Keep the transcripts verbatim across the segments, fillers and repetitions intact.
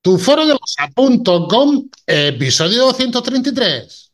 tu foro de bolsa punto com, episodio doscientos treinta y tres.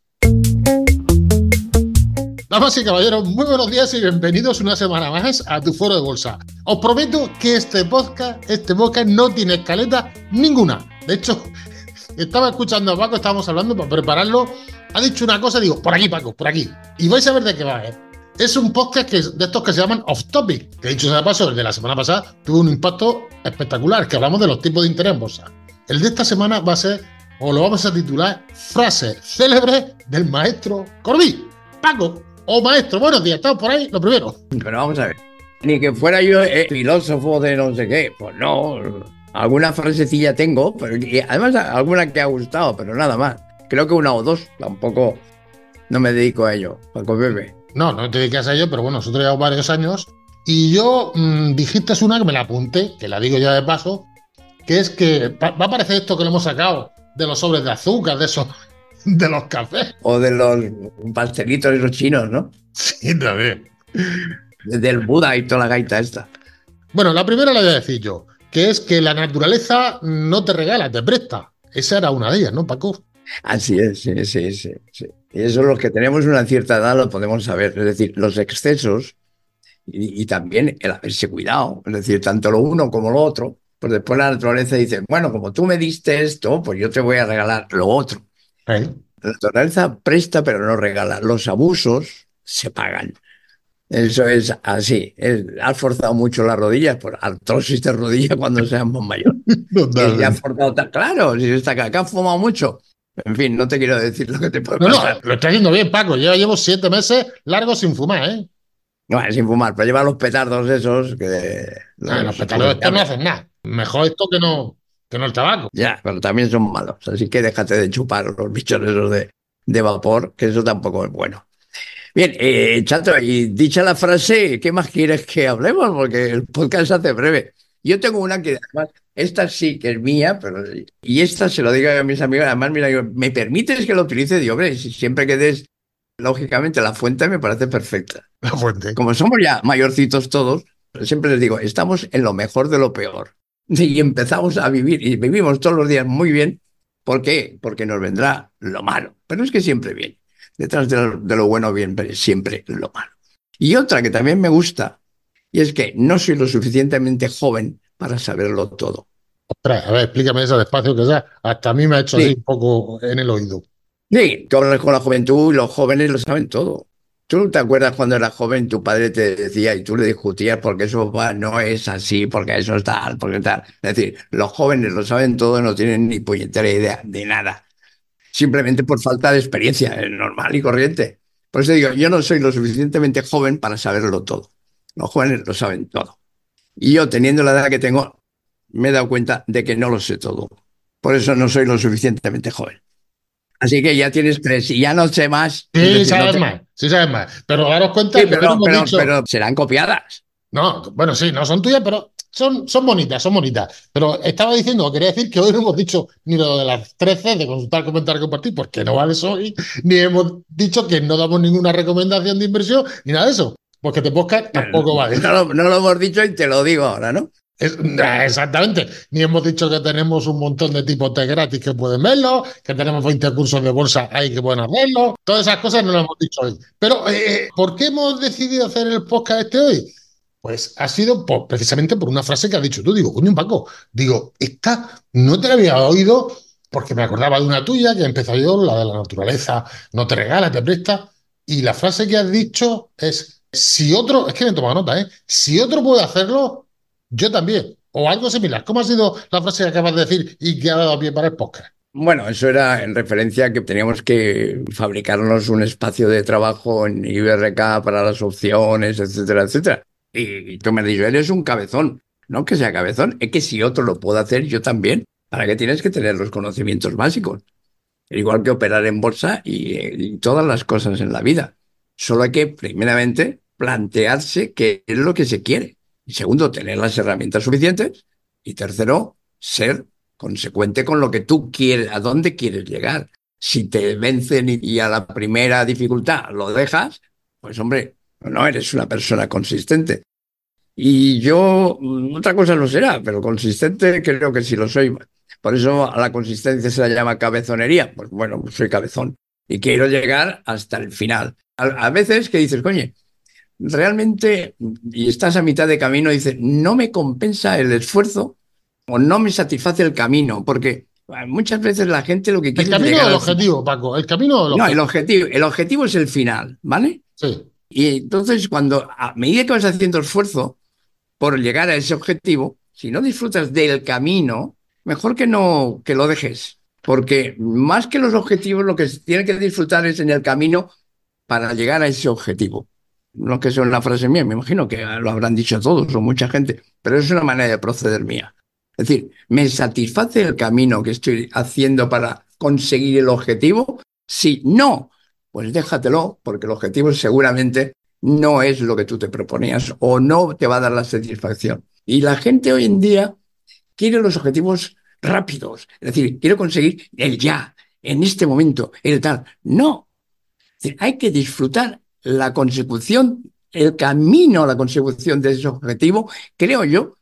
Damas y caballeros, muy buenos días y bienvenidos una semana más a tu foro de bolsa. Os prometo que este podcast, este podcast no tiene escaleta ninguna. De hecho, estaba escuchando a Paco, estábamos hablando para prepararlo. Ha dicho una cosa, digo, por aquí, Paco, por aquí. Y vais a ver de qué va, ¿eh? Es un podcast que, de estos que se llaman off topic. Que dicho sea de paso, el de la semana pasada tuvo un impacto espectacular, que hablamos de los tipos de interés en bolsa. El de esta semana va a ser, o lo vamos a titular, frase célebre del maestro Corbí. Paco, o maestro, buenos días, ¿estamos por ahí? Lo primero. Pero vamos a ver, ni que fuera yo eh, filósofo de no sé qué, pues no, alguna frasecilla tengo, pero y además alguna que ha gustado, pero nada más. Creo que una o dos, tampoco no me dedico a ello, Paco Pepe. No, no te dedicas a ello, pero bueno, nosotros llevamos varios años y yo mmm, dijiste una que me la apunté, que la digo ya de paso, que es que va a aparecer esto que lo hemos sacado de los sobres de azúcar, de esos, de los cafés. O de los pastelitos esos chinos, ¿no? Sí, también. Del Buda y toda la gaita esta. Bueno, la primera la voy a decir yo, que es que la naturaleza no te regala, te presta. Esa era una de ellas, ¿no, Paco? Así es, sí, sí, sí, sí. Y eso los que tenemos una cierta edad lo podemos saber. Es decir, los excesos y, y también el haberse cuidado. Es decir, tanto lo uno como lo otro. Pues después la naturaleza dice, bueno, como tú me diste esto, pues yo te voy a regalar lo otro. ¿Eh? La naturaleza presta pero no regala. Los abusos se pagan. Eso es así. Es, has forzado mucho las rodillas por artrosis de rodilla cuando seamos mayores. Que ya has forzado tan claro, si está acá, que has fumado mucho. En fin, no te quiero decir lo que te puede No, pasar. no, lo está haciendo bien, Paco. Yo llevo siete meses largos sin fumar, ¿eh? No, sin fumar, pero lleva los petardos esos que... Ah, los petardos estos no hacen nada. Mejor esto que no, que no el tabaco. Ya, pero también son malos. Así que déjate de chupar los bichos esos de, de vapor, que eso tampoco es bueno. Bien, eh, Chato, y dicha la frase, ¿qué más quieres que hablemos? Porque el podcast se hace breve. Yo tengo una que además, esta sí que es mía, pero y esta se lo digo a mis amigos, además, mira, yo, ¿me permites que lo utilice? Digo, hombre, si siempre que des, lógicamente, la fuente me parece perfecta. La fuente. Como somos ya mayorcitos todos, siempre les digo, estamos en lo mejor de lo peor. Y empezamos a vivir, y vivimos todos los días muy bien. ¿Por qué? Porque nos vendrá lo malo. Pero es que siempre bien. Detrás de lo, de lo bueno viene siempre lo malo. Y otra que también me gusta, y es que no soy lo suficientemente joven para saberlo todo. Ostras, a ver, explícame eso despacio, que sea. Hasta a mí me ha hecho así Sí, un poco en el oído. sí, tú hablas con la juventud y los jóvenes lo saben todo. ¿Tú te acuerdas cuando eras joven, tu padre te decía y tú le discutías porque eso va, no es así, porque eso es tal, porque tal? Es decir, los jóvenes lo saben todo y no tienen ni puñetera idea de nada. Simplemente por falta de experiencia, es normal y corriente. Por eso digo, yo no soy lo suficientemente joven para saberlo todo. Los jóvenes lo saben todo. Y yo, teniendo la edad que tengo, me he dado cuenta de que no lo sé todo. Por eso no soy lo suficientemente joven. Así que ya tienes tres y ya no sé más. Es Sí, decir, no sabes te... más, sí sabes más. Pero daros cuenta Sí, que hoy no pero, hemos pero, dicho. pero serán copiadas. No, bueno, sí, no son tuyas, pero son, son bonitas, son bonitas. Pero estaba diciendo, o quería decir que hoy no hemos dicho ni lo de las trece de consultar, comentar, compartir, porque no vale eso hoy, ni hemos dicho que no damos ninguna recomendación de inversión, ni nada de eso. Porque te podcast tampoco vale. No lo, no lo hemos dicho y te lo digo ahora, ¿no? Es, exactamente. Ni hemos dicho que tenemos un montón de tipos de gratis que pueden verlo, que tenemos veinte cursos de bolsa ahí que pueden hacerlo. Todas esas cosas no las hemos dicho hoy. Pero, eh, ¿por qué hemos decidido hacer el podcast este hoy? Pues ha sido por, precisamente por una frase que has dicho tú. Digo, coño, Paco, digo, esta no te la había oído porque me acordaba de una tuya que empezó yo, la de la naturaleza, no te regala, te presta. Y la frase que has dicho es, si otro, es que me he tomado nota, ¿eh? Si otro puede hacerlo, yo también. O algo similar. ¿Cómo ha sido la frase que acabas de decir y que ha dado pie para el podcast? Bueno, eso era en referencia a que teníamos que fabricarnos un espacio de trabajo en I B R K para las opciones, etcétera, etcétera. Y tú me has dicho, eres un cabezón. No que sea cabezón, es que si otro lo puede hacer, yo también. ¿Para qué tienes que tener los conocimientos básicos? Igual que operar en bolsa y, y todas las cosas en la vida. Solo hay que, primeramente, plantearse qué es lo que se quiere. Y segundo, tener las herramientas suficientes. Y tercero, ser consecuente con lo que tú quieres, a dónde quieres llegar. Si te vencen y, y a la primera dificultad lo dejas, pues hombre, no eres una persona consistente. Y yo, otra cosa no será, pero consistente creo que sí lo soy. Por eso a la consistencia se la llama cabezonería. Pues bueno, pues soy cabezón y quiero llegar hasta el final. A, a veces que dices, coño, realmente, y estás a mitad de camino, dices, no me compensa el esfuerzo o no me satisface el camino, porque muchas veces la gente lo que El quiere es camino llegar del al final. objetivo, Paco, el camino del No, el objetivo. objetivo, el objetivo es el final, ¿vale? Sí. Y entonces, cuando a medida que vas haciendo esfuerzo por llegar a ese objetivo, si no disfrutas del camino, mejor que no que lo dejes. Porque más que los objetivos, lo que se tiene que disfrutar es en el camino para llegar a ese objetivo. No es que sea una frase mía, me imagino que lo habrán dicho todos o mucha gente, pero es una manera de proceder mía. Es decir, ¿me satisface el camino que estoy haciendo para conseguir el objetivo? Si no, pues déjatelo, porque el objetivo seguramente no es lo que tú te proponías o no te va a dar la satisfacción. Y la gente hoy en día quiere los objetivos rápidos, es decir, quiero conseguir el ya, en este momento, el tal. No, es decir, hay que disfrutar la consecución, el camino a la consecución de ese objetivo, creo yo,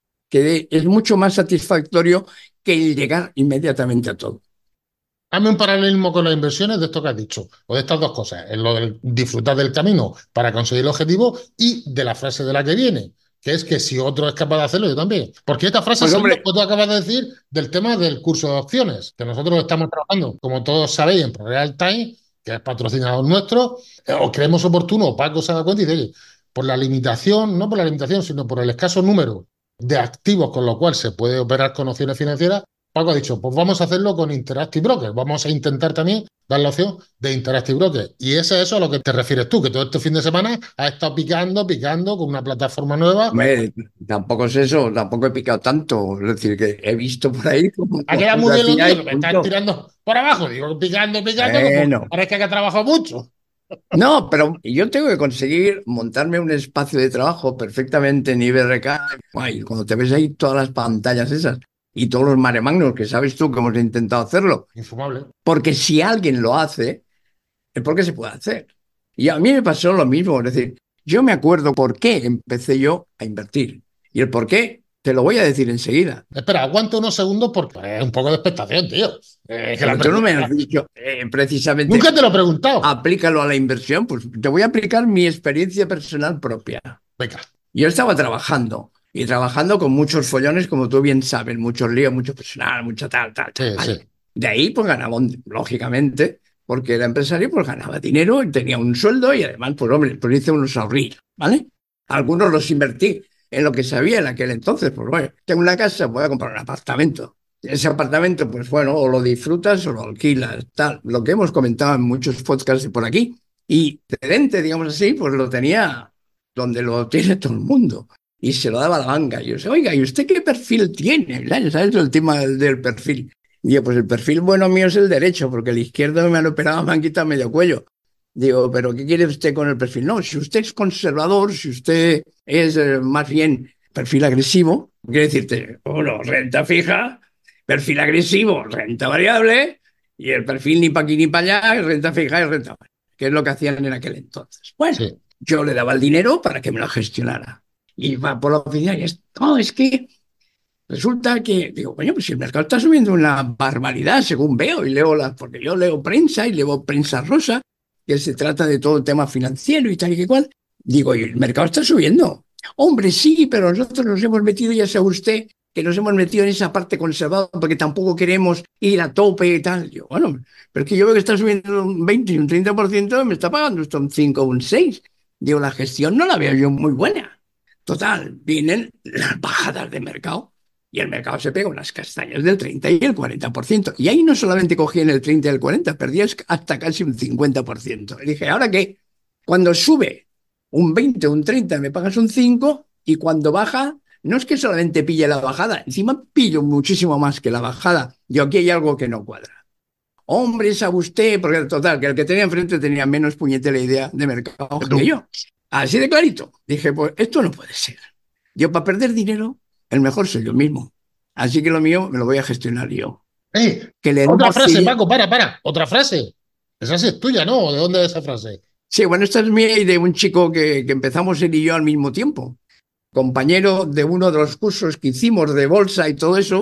que es mucho más satisfactorio que el llegar inmediatamente a todo. Hazme un paralelismo con las inversiones de esto que has dicho, o de estas dos cosas, en lo del disfrutar del camino para conseguir el objetivo y de la frase de la que viene, que es que si otro es capaz de hacerlo, yo también. Porque esta frase Pues es lo que hombre, tú acabas de decir del tema del curso de opciones, que nosotros estamos trabajando, como todos sabéis, en ProReal Time, que es patrocinador nuestro, eh, o creemos oportuno, o Paco se da cuenta y dice, oye, por la limitación, no por la limitación, sino por el escaso número de activos con lo cual se puede operar con opciones financieras, Paco ha dicho, pues vamos a hacerlo con Interactive Broker. Vamos a intentar también dar la opción de Interactive Broker. Y es eso a lo que te refieres tú, que todo este fin de semana has estado picando, picando con una plataforma nueva. hombre, tampoco es eso, tampoco he picado tanto. Es decir, que he visto por ahí como Ha quedado muy bien lo fotografía tuyo, y que me estás punto. tirando por abajo. Digo, picando, picando, como Bueno, parece que ha trabajado mucho. no, pero yo tengo que conseguir montarme un espacio de trabajo perfectamente en I B R K. Guay, cuando te ves ahí todas las pantallas esas y todos los maremagnos que sabes tú que hemos intentado hacerlo. Infumable. Porque si alguien lo hace, es porque se puede hacer. Y a mí me pasó lo mismo. Es decir, yo me acuerdo por qué empecé yo a invertir. Y el por qué te lo voy a decir enseguida. Espera, aguanta unos segundos porque es un poco de expectación, tío. Eh, que la Pero tú no me has pregunta. dicho eh, precisamente Nunca te lo he preguntado. aplícalo a la inversión. Pues te voy a aplicar mi experiencia personal propia. Venga. Yo estaba trabajando y trabajando con muchos follones, como tú bien sabes, muchos líos, mucho personal, mucha tal, tal, tal. Sí, Vale. sí. De ahí, pues ganaba, un- lógicamente, porque era empresario, pues ganaba dinero, y tenía un sueldo y además, pues hombre, pues hice unos ahorrillos, ¿vale? Algunos los invertí en lo que sabía en aquel entonces, pues bueno, tengo una casa, voy a comprar un apartamento. Ese apartamento, pues bueno, o lo disfrutas o lo alquilas, tal. Lo que hemos comentado en muchos podcasts por aquí. Y excedente, digamos así, pues lo tenía donde lo tiene todo el mundo. Y se lo daba a la banca. Y yo decía, oiga, ¿y usted qué perfil tiene? ¿Sabes ¿Sabes el tema del, del perfil? Y yo, pues el perfil bueno mío es el derecho, porque el izquierdo me han operado, me han quitado medio cuello. Digo, ¿pero qué quiere usted con el perfil? No, si usted es conservador, si usted es eh, más bien perfil agresivo, quiere decirte, bueno, renta fija, perfil agresivo, renta variable, y el perfil ni para aquí ni para allá, renta fija y renta variable, que es lo que hacían en aquel entonces. Bueno, Sí. yo le daba el dinero para que me lo gestionara. Y va por la oficina y es, no, es que resulta que, digo, coño, pues si el mercado está subiendo una barbaridad, según veo y leo las, porque yo leo prensa y leo prensa rosa, que se trata de todo el tema financiero y tal y que cual. Digo, y el mercado está subiendo. Hombre, sí, pero nosotros nos hemos metido, ya sabe usted, que nos hemos metido en esa parte conservada porque tampoco queremos ir a tope y tal. Yo, bueno, pero es que yo veo que está subiendo un veinte y un treinta por ciento, me está pagando esto un cinco o un seis. Digo, la gestión no la veo yo muy buena. Total, vienen las bajadas de mercado y el mercado se pega unas castañas del treinta y el cuarenta por ciento. Y ahí no solamente cogían el treinta y el cuarenta, perdías hasta casi un cincuenta por ciento. Y dije, ¿ahora qué? Cuando sube un veinte, un treinta, me pagas un cinco y cuando baja, no es que solamente pille la bajada, encima pillo muchísimo más que la bajada. Yo aquí hay algo que no cuadra. Hombre, sabe usted, porque total, que el que tenía enfrente tenía menos puñetera idea de mercado que Tú. yo. Así de clarito. Dije, pues esto no puede ser. Yo para perder dinero, el mejor soy yo mismo. Así que lo mío me lo voy a gestionar yo. Eh, Que le otra demos frase, cine. Paco, para, para. Otra frase. Esa sí es tuya, ¿no? ¿De dónde es esa frase? Sí, bueno, esta es mía y de un chico que, que empezamos él y yo al mismo tiempo. Compañero de uno de los cursos que hicimos de bolsa y todo eso.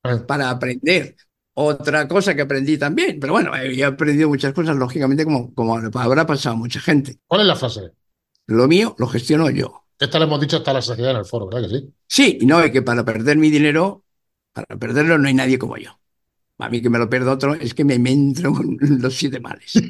Eh, para aprender. Otra cosa que aprendí también, pero bueno, he aprendido muchas cosas, lógicamente, como, como habrá pasado a mucha gente. ¿Cuál es la frase? Lo mío lo gestiono yo. Esta le hemos dicho hasta la sociedad en el foro, ¿verdad que sí? Sí, y no, es que para perder mi dinero, para perderlo no hay nadie como yo. A mí que me lo pierda otro es que me, me entro con los siete males.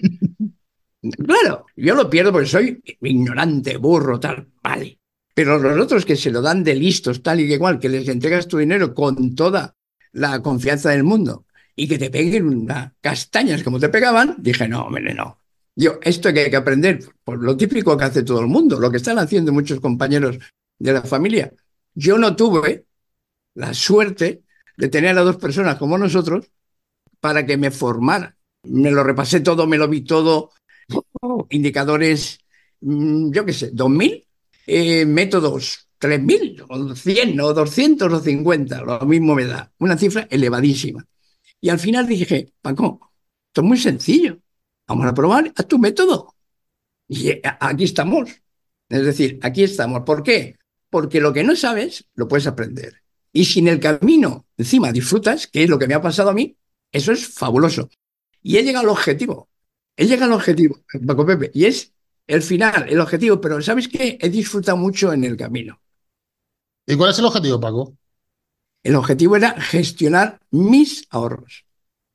Claro, yo lo pierdo porque soy ignorante, burro, tal, vale. Pero los otros que se lo dan de listos, tal y que igual, que les entregas tu dinero con toda la confianza del mundo y que te peguen unas castañas como te pegaban, dije, no, hombre, no. Yo, esto que hay que aprender, por lo típico que hace todo el mundo, lo que están haciendo muchos compañeros de la familia. Yo no tuve la suerte de tener a dos personas como nosotros para que me formaran. Me lo repasé todo, me lo vi todo, indicadores, mm, yo qué sé, dos mil, eh, métodos tres mil, o cien, o doscientos, o cincuenta, lo mismo me da, una cifra elevadísima. Y al final dije, Paco, esto es muy sencillo, vamos a probar a tu método. Y eh, aquí estamos. Es decir, aquí estamos. ¿Por qué? Porque lo que no sabes, lo puedes aprender. Y si en el camino, encima, disfrutas, que es lo que me ha pasado a mí, eso es fabuloso. Y he llegado al objetivo. He llegado al objetivo, Paco Pepe, y es el final, el objetivo. Pero ¿sabes qué? He disfrutado mucho en el camino. ¿Y cuál es el objetivo, Paco? El objetivo era gestionar mis ahorros.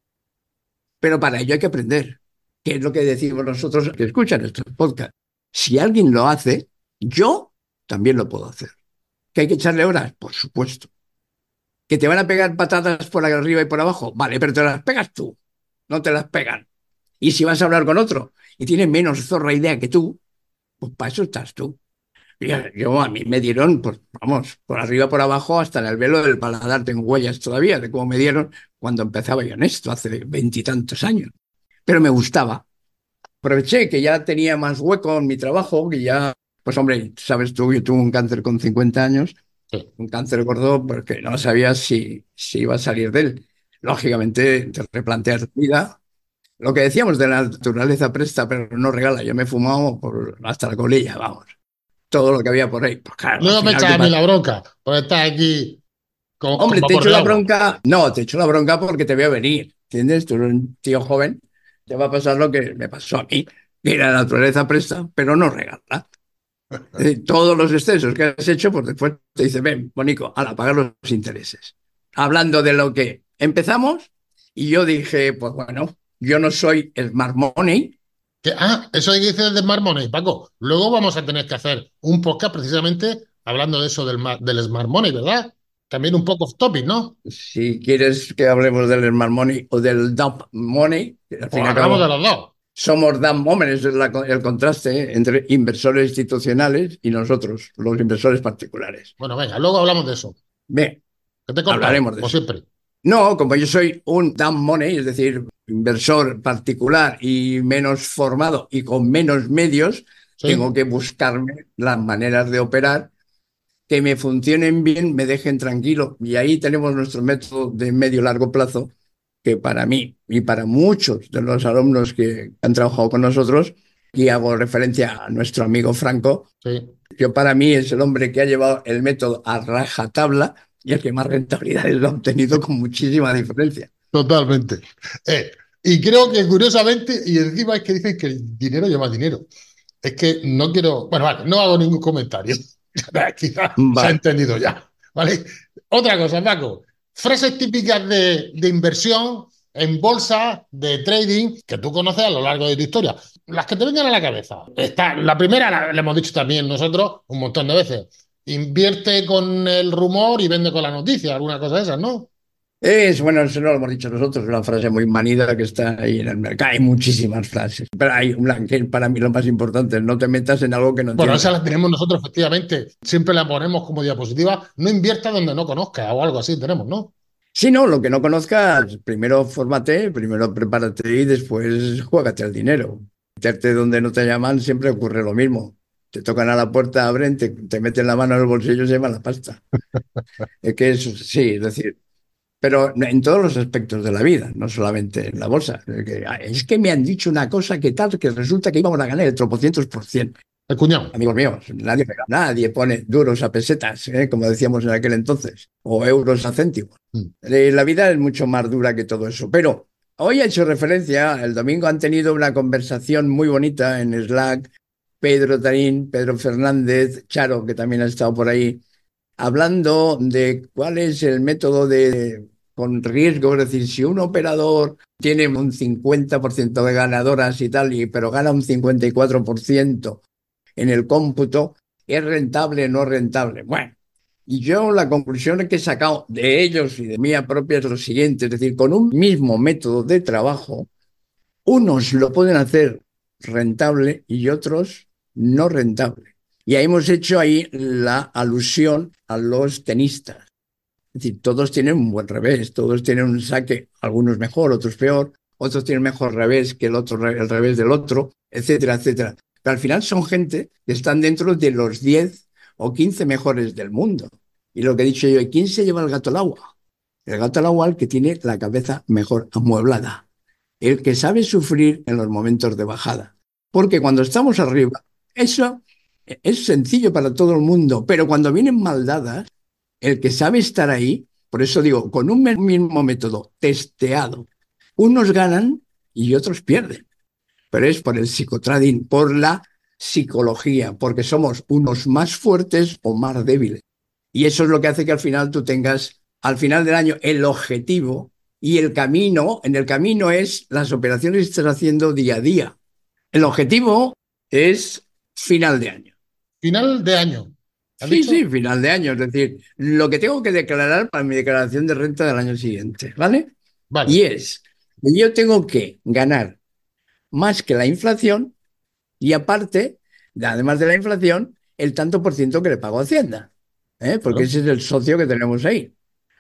Pero para ello hay que aprender, que es lo que decimos nosotros que escuchan estos podcasts. Si alguien lo hace, yo también lo puedo hacer. ¿Que hay que echarle horas? Por supuesto. ¿Que te van a pegar patadas por arriba y por abajo? Vale, pero te las pegas tú, no te las pegan. Y si vas a hablar con otro y tiene menos zorra idea que tú, pues para eso estás tú. Yo, yo a mí me dieron, pues vamos, por arriba, por abajo, hasta en el velo del paladar tengo huellas todavía de cómo me dieron cuando empezaba yo en esto, hace veintitantos años. Pero me gustaba. Aproveché que ya tenía más hueco en mi trabajo, que ya, pues hombre, sabes tú, yo tuve un cáncer con cincuenta años, Sí. un cáncer gordo, porque no sabía si, si iba a salir de él. Lógicamente, te replanteas tu vida. Lo que decíamos de la naturaleza presta, pero no regala. Yo me he fumado por, hasta la colilla, vamos. Todo lo que había por ahí. Pues claro, al Luego me final, echas ¿qué a mí pasa? la bronca por estar aquí con, con Hombre, te vapor echo de la agua. bronca. No, te echo la bronca porque te veo venir. ¿Entiendes? Tú eres un tío joven, te va a pasar lo que me pasó a mí. Que la naturaleza presta, pero no regala. Eh, todos los excesos que has hecho, pues después te dice, ven, Bonico, a pagar los intereses. Hablando de lo que empezamos, y yo dije, pues bueno, yo no soy Smart Money. Que, ah, eso hay que decir de Smart Money, Paco. Luego vamos a tener que hacer un podcast precisamente hablando de eso del, ma- del Smart Money, ¿verdad? También un poco off topic, ¿no? Si quieres que hablemos del Smart Money o del Dump Money, que al Pues fin y al hablamos de cabo los dos. somos dumb money, es la- el contraste ¿eh? entre inversores institucionales y nosotros, los inversores particulares. Bueno, venga, luego hablamos de eso. Bien, Que te he cortado, hablaremos de como eso. siempre. No, como yo soy un dumb money, es decir, inversor particular y menos formado y con menos medios, tengo Sí. que buscarme las maneras de operar que me funcionen bien, me dejen tranquilo. Y ahí tenemos nuestro método de medio-largo plazo, que para mí y para muchos de los alumnos que han trabajado con nosotros, y hago referencia a nuestro amigo Franco, Sí, que para mí es el hombre que ha llevado el método a rajatabla y el que más rentabilidades lo ha obtenido con muchísima diferencia. totalmente. Eh, y creo que curiosamente, y encima es que dicen que el dinero lleva dinero. Es que no quiero, bueno, vale, no hago ningún comentario. Quizás se ha Vale. entendido ya, ¿vale? Otra cosa, Paco, frases típicas de, de inversión en bolsa, de trading, que tú conoces a lo largo de tu historia. Las que te vengan a la cabeza. Está, la primera la, la hemos dicho también nosotros un montón de veces. Invierte con el rumor y vende con la noticia, alguna cosa de esas, ¿no? Es, bueno, eso no lo hemos dicho nosotros, es una frase muy manida que está ahí en el mercado. Hay muchísimas frases, pero hay una que para mí lo más importante es no te metas en algo que no Bueno, esa entiendas. la tenemos nosotros, efectivamente. Siempre la ponemos como diapositiva. No invierta donde no conozca o algo así tenemos, ¿no? Si no, lo que no conozcas, primero fórmate, primero prepárate y después juégate el dinero. Meterte donde no te llaman siempre ocurre lo mismo. Te tocan a la puerta, abren, te, te meten la mano en el bolsillo y se llevan la pasta. Es que es, sí, es decir, pero en todos los aspectos de la vida, no solamente en la bolsa. Es que, es que me han dicho una cosa que tal, que resulta que íbamos a ganar el tropocientos por cien. El cuñado. Amigos míos, nadie, nadie pone duros a pesetas, ¿eh? Como decíamos en aquel entonces, o euros a céntimos. Mm. Eh, La vida es mucho más dura que todo eso. Pero hoy ha hecho referencia, el domingo han tenido una conversación muy bonita en Slack, Pedro Tarín, Pedro Fernández, Charo, que también ha estado por ahí, hablando de cuál es el método de con riesgo, es decir, si un operador tiene un cincuenta por ciento de ganadoras y tal, y, pero gana un cincuenta y cuatro por ciento en el cómputo, ¿es rentable o no rentable? Bueno, y yo la conclusión que he sacado de ellos y de mía propia es lo siguiente, es decir, con un mismo método de trabajo, unos lo pueden hacer rentable y otros no rentable. Y ahí hemos hecho ahí la alusión a los tenistas. Es decir, todos tienen un buen revés, todos tienen un saque, algunos mejor, otros peor, otros tienen mejor revés que el otro, el revés del otro, etcétera, etcétera. Pero al final son gente que están dentro de los diez o quince mejores del mundo. Y lo que he dicho yo, ¿quién se lleva el gato al agua? El gato al agua, el que tiene la cabeza mejor amueblada, el que sabe sufrir en los momentos de bajada. Porque cuando estamos arriba, eso es sencillo para todo el mundo, pero cuando vienen mal dadas, el que sabe estar ahí, por eso digo, con un mismo método testeado, unos ganan y otros pierden. Pero es por el psicotrading, por la psicología, porque somos unos más fuertes o más débiles. Y eso es lo que hace que al final tú tengas, al final del año, el objetivo y el camino. En el camino es las operaciones que estás haciendo día a día. El objetivo es final de año. Final de año. ¿Has Sí, sí, dicho? final de año. Es decir, lo que tengo que declarar para mi declaración de renta del año siguiente, ¿vale? Vale. Y es que yo tengo que ganar más que la inflación y aparte, además de la inflación, el tanto por ciento que le pago a Hacienda, ¿eh? Porque Claro. ese es el socio que tenemos ahí.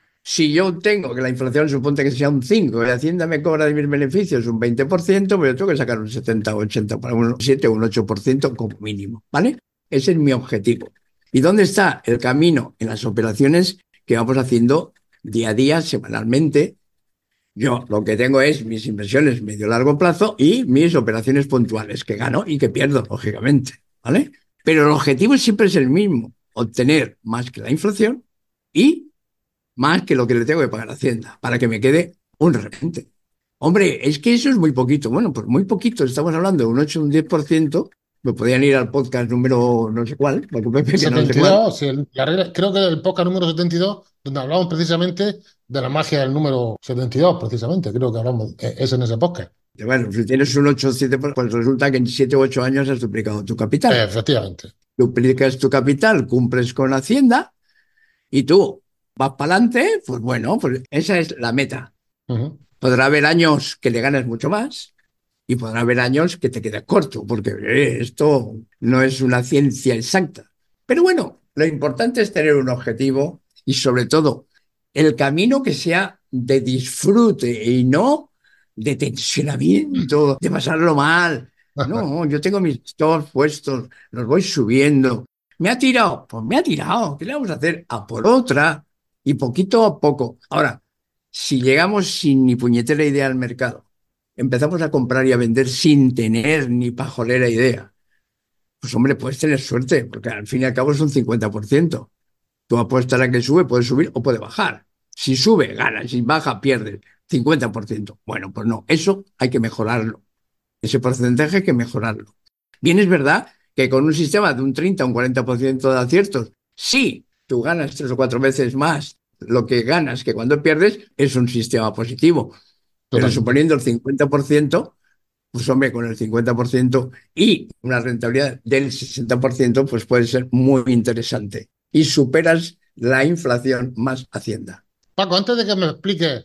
Si yo tengo que la inflación suponte que sea un cinco y Hacienda me cobra de mis beneficios un veinte por ciento, pues yo tengo que sacar un setenta o ochenta, para un siete o un ocho por ciento como mínimo, ¿vale? Ese es mi objetivo. ¿Y dónde está el camino? En las operaciones que vamos haciendo día a día, semanalmente. Yo lo que tengo es mis inversiones medio largo plazo y mis operaciones puntuales, que gano y que pierdo, lógicamente, ¿vale? Pero el objetivo siempre es el mismo, obtener más que la inflación y más que lo que le tengo que pagar a Hacienda, para que me quede un remanente. Hombre, es que eso es muy poquito. Bueno, pues muy poquito, estamos hablando de un ocho o un diez por ciento. Me podían ir al podcast número no sé cuál, porque Pepe, que no sé cuál. setenta y dos, sí, el- la regla- creo que el podcast número setenta y dos, donde hablamos precisamente de la magia del número setenta y dos, precisamente, creo que hablamos, eh, es en ese podcast. Y bueno, si tienes un ocho o siete, pues resulta que en siete u ocho años has duplicado tu Eh, capital. efectivamente. Duplicas tu capital, cumples con Hacienda y tú vas para adelante, pues bueno, pues esa es la meta. Ujú. Podrá haber años que le ganes mucho más y podrá haber años que te quedes corto, porque eh, esto no es una ciencia exacta. Pero bueno, lo importante es tener un objetivo y sobre todo el camino que sea de disfrute y no de tensionamiento, de pasarlo mal. No, yo tengo mis stores puestos, los voy subiendo. ¿Me ha tirado? Pues me ha tirado. ¿Qué le vamos a hacer? A por otra. Y poquito a poco. Ahora, si llegamos sin ni puñetera idea al mercado, empezamos a comprar y a vender sin tener ni pajolera idea, pues hombre, puedes tener suerte, porque al fin y al cabo es un cincuenta por ciento. Tú apuestas a que sube, puede subir o puede bajar. Si sube, ganas, si baja, pierdes. cincuenta por ciento. Bueno, pues no, eso hay que mejorarlo. Ese porcentaje hay que mejorarlo. Bien, es verdad que con un sistema de un treinta o un cuarenta por ciento de aciertos, sí, tú ganas tres o cuatro veces más lo que ganas que cuando pierdes, es un sistema positivo. Pero Totalmente. suponiendo el cincuenta por ciento, pues hombre, con el cincuenta por ciento y una rentabilidad del sesenta por ciento, pues puede ser muy interesante. Y superas la inflación más Hacienda. Paco, antes de que me expliques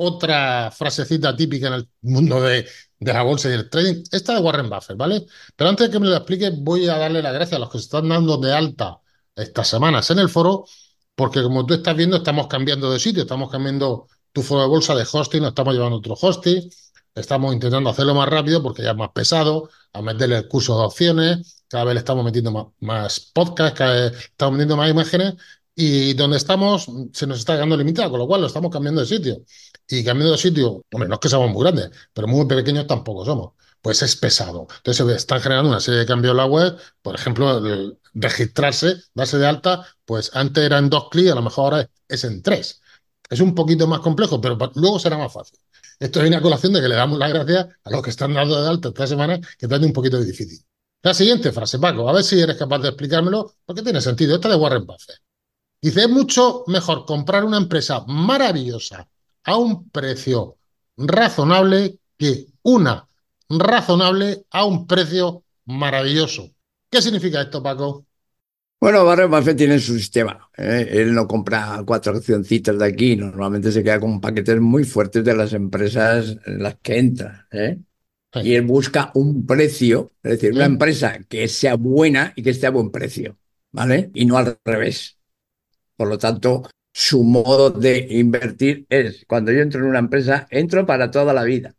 otra frasecita típica en el mundo de, de la bolsa y el trading, esta de Warren Buffett, ¿vale? Pero antes de que me lo expliques, voy a darle las gracias a los que se están dando de alta estas semanas en el foro, porque como tú estás viendo, estamos cambiando de sitio, estamos cambiando tu foro de bolsa de hosting, nos estamos llevando a otro hosting, estamos intentando hacerlo más rápido porque ya es más pesado, a meterle el curso de opciones, cada vez le estamos metiendo más, más podcasts, cada vez estamos metiendo más imágenes y donde estamos se nos está quedando limitado, con lo cual lo estamos cambiando de sitio. Y cambiando de sitio, hombre, no es que seamos muy grandes, pero muy pequeños tampoco somos. pues es pesado. Entonces se están generando una serie de cambios en la web, por ejemplo, el registrarse, darse de alta, pues antes era en dos clics, a lo mejor ahora es, es en tres. Es un poquito más complejo, pero pa- luego será más fácil. Esto viene a colación de que le damos las gracias a los que están dando de alta esta semana, que están un poquito difícil. La siguiente frase, Paco, a ver si eres capaz de explicármelo, porque tiene sentido. Esta de Warren Buffett. Dice, es mucho mejor comprar una empresa maravillosa a un precio razonable que una razonable a un precio maravilloso. ¿Qué significa esto, Paco? Bueno, Warren Buffett tiene su sistema, ¿eh? Él no compra cuatro accioncitas de aquí, normalmente se queda con paquetes muy fuertes de las empresas en las que entra, ¿eh? Y Sí, él busca un precio, es decir, una sí, empresa que sea buena y que esté a buen precio, ¿vale? Y no al revés. Por lo tanto, su modo de invertir es, cuando yo entro en una empresa, entro para toda la vida.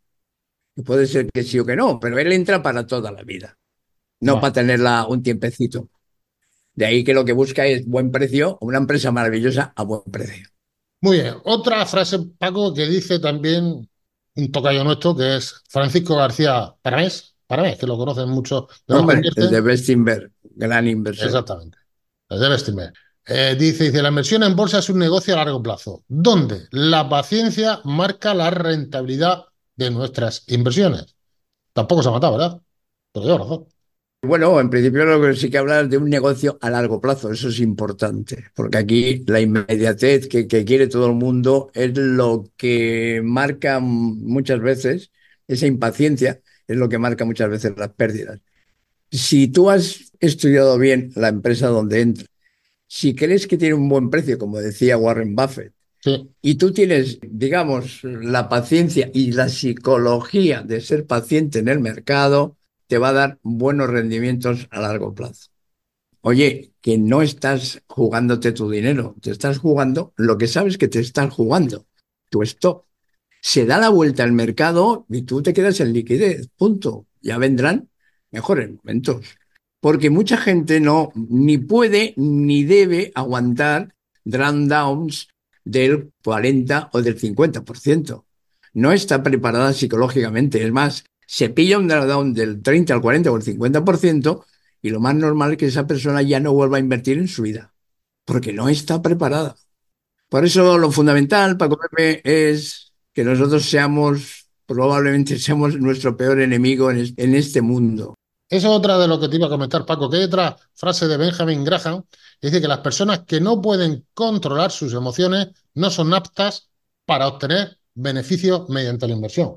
Y puede ser que sí o que no, pero él entra para toda la vida, no va. para tenerla un tiempecito. De ahí que lo que busca es buen precio, una empresa maravillosa a buen precio. Muy bien. Otra frase, Paco, que dice también un tocayo nuestro, que es Francisco García Paramés, Paramés, que lo conocen muchos de los que Hombre, el de invierten. Bestinver, gran inversor. Exactamente. Debe estimar. Eh, dice, dice, la inversión en bolsa es un negocio a largo plazo, donde la paciencia marca la rentabilidad de nuestras inversiones. Tampoco se ha matado, ¿verdad? Pero yo razón. Bueno, en principio lo que sí que hablar de un negocio a largo plazo, eso es importante, porque aquí la inmediatez que, que quiere todo el mundo es lo que marca muchas veces, esa impaciencia es lo que marca muchas veces las pérdidas. Si tú has estudiado bien la empresa donde entras, si crees que tiene un buen precio, como decía Warren Buffett, Sí. y tú tienes, digamos, la paciencia y la psicología de ser paciente en el mercado, te va a dar buenos rendimientos a largo plazo. Oye, que no estás jugándote tu dinero, te estás jugando lo que sabes que te estás jugando, tu stock. Se da la vuelta al mercado y tú te quedas en liquidez, punto. Ya vendrán mejores momentos. Porque mucha gente no ni puede ni debe aguantar drawdowns del cuarenta o del cincuenta por ciento. No está preparada psicológicamente. Es más, se pilla un drawdown del treinta al cuarenta o el cincuenta por ciento y lo más normal es que esa persona ya no vuelva a invertir en su vida, porque no está preparada. Por eso lo fundamental, Paco Pepe, es que nosotros seamos, probablemente seamos nuestro peor enemigo en, es- en este mundo. Esa es otra de lo que te iba a comentar, Paco, que hay otra frase de Benjamin Graham que dice que las personas que no pueden controlar sus emociones no son aptas para obtener beneficios mediante la inversión.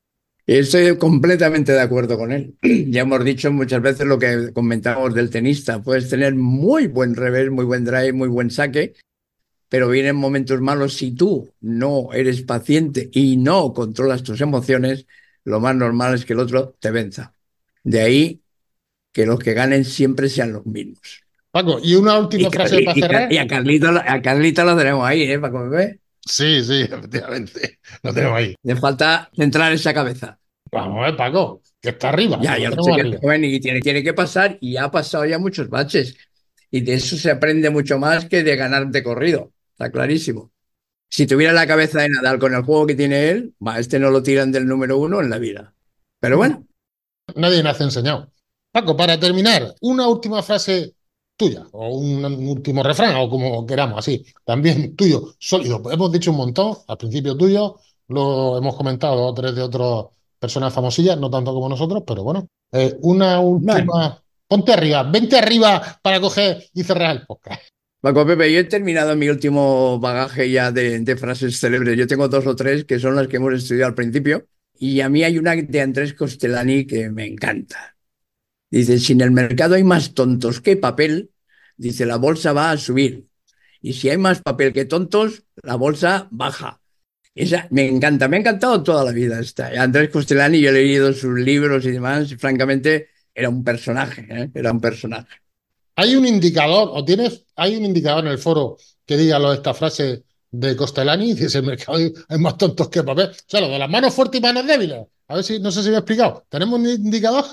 Y estoy completamente de acuerdo con él. Ya hemos dicho muchas veces lo que comentamos del tenista. Puedes tener muy buen revés, muy buen drive, muy buen saque, pero vienen momentos malos si tú no eres paciente y no controlas tus emociones, lo más normal es que el otro te venza. De ahí que los que ganen siempre sean los mismos. Paco, y una Y, última frase para y- y- cerrar. y a Carlito, a Carlito lo tenemos ahí, ¿eh? Para comer. Sí, sí, efectivamente. Lo tenemos ahí. Le falta centrar esa cabeza. Vamos a ver, Paco, que está arriba, que Ya, lo ya lo sé tenemos que es arriba. joven y tiene, tiene que pasar y ha pasado ya muchos baches. Y de eso se aprende mucho más que de ganar de corrido. Está clarísimo. Si tuviera la cabeza de Nadal con el juego que tiene él, va, este no lo tiran del número uno en la vida. Pero bueno, Nadie nace enseñado. Paco, para terminar, una última frase tuya, o un, un último refrán, o como queramos, así, también tuyo, sólido. Hemos dicho un montón, al principio tuyo, lo hemos comentado dos o tres de otras personas famosillas, no tanto como nosotros, pero bueno. Eh, una bueno. última, ponte arriba, vente arriba para coger y cerrar el podcast. Paco Pepe, yo he terminado mi último bagaje ya de, de frases célebres. Yo tengo dos o tres que son las que hemos estudiado al principio. Y a mí hay una de Andrés Costellani que me encanta. Dice, si en el mercado hay más tontos que papel, dice, la bolsa va a subir. Y si hay más papel que tontos, la bolsa baja. Esa me encanta, me ha encantado toda la vida esta. Andrés Costellani, yo he leído sus libros y demás, y francamente era un personaje, ¿eh? Era un personaje. Hay un indicador, o tienes, hay un indicador en el foro que diga lo de esta frase de Costellani, dice, el mercado hay, hay más tontos que papel. O sea, lo de las manos fuertes y manos débiles. A ver si, no sé si me he explicado. ¿Tenemos un indicador?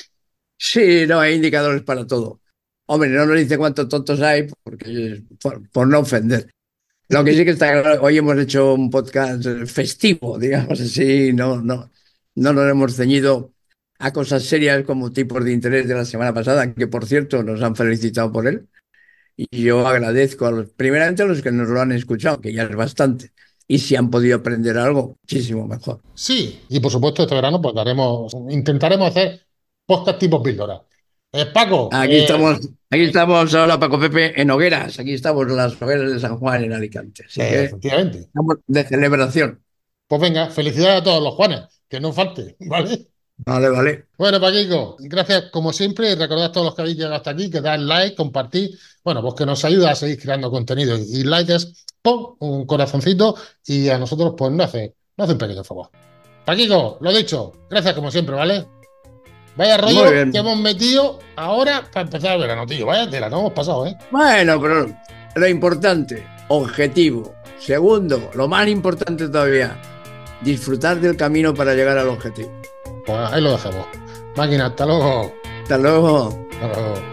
Sí, no, hay indicadores para todo. Hombre, no nos dice cuántos tontos hay porque, por, por no ofender. Lo que sí que está claro, hoy hemos hecho un podcast festivo, digamos así, no, no, no nos hemos ceñido a cosas serias como tipos de interés de la semana pasada, que por cierto nos han felicitado por él. Y yo agradezco a los, primeramente a los que nos lo han escuchado, que ya es bastante. Y si han podido aprender algo, muchísimo mejor. Sí, y por supuesto este verano pues daremos, intentaremos hacer podcast tipo píldora. Eh, Paco, Aquí eh, estamos, aquí estamos ahora, Paco Pepe, en hogueras. Aquí estamos en las hogueras de San Juan, en Alicante. Así eh, que efectivamente. estamos de celebración. Pues venga, felicidades a todos los Juanes, que no falte, ¿vale? Vale, vale. Bueno, Paquico, gracias como siempre y recordad a todos los que habéis llegado hasta aquí que dan like, compartir, bueno, pues que nos ayuda a seguir creando contenido y like es, ¡pum!, un corazoncito y a nosotros pues no hace, no hace un pequeño favor. Paquico, lo dicho, gracias como siempre, ¿vale? Vaya Muy rollo que bien. hemos metido ahora para empezar el verano, tío, vaya tela, no hemos pasado, ¿eh? Bueno, pero lo importante, objetivo. Segundo, lo más importante todavía, disfrutar del camino para llegar al objetivo. Pues ahí lo dejamos. Máquina, hasta luego. Hasta luego. Hasta luego.